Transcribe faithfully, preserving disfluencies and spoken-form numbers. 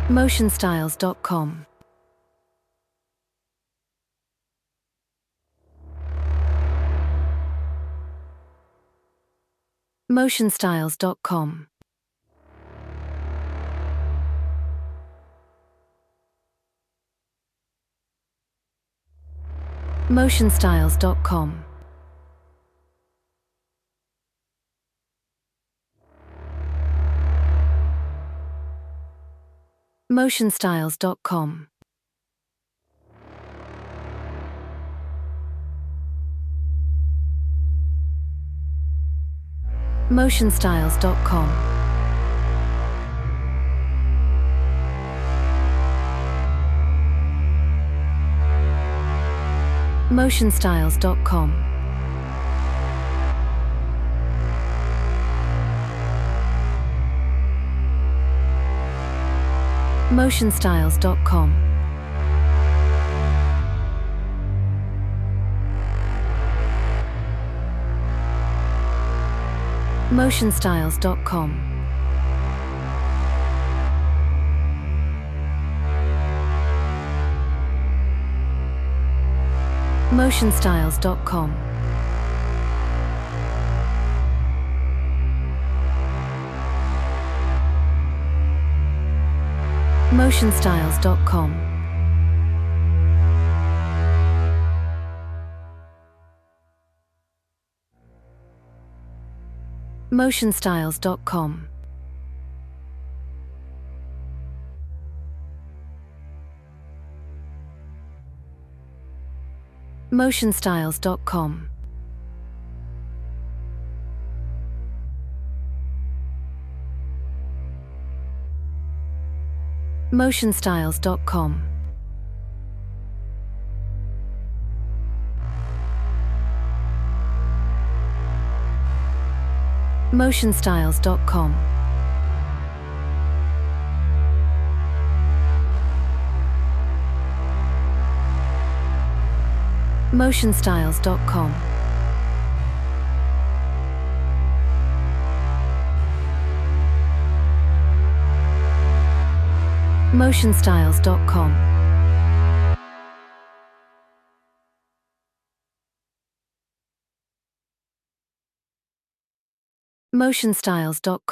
motion styles dot com. motion styles dot com. motion styles dot com. motion styles dot com. motion styles dot com. motion styles dot com. motion styles dot com. motion styles dot com. motion styles dot com. motion styles dot com. motion styles dot com. motion styles dot com. motion styles dot com. motion styles dot com. motion styles dot com. motion styles dot com. motion styles dot com.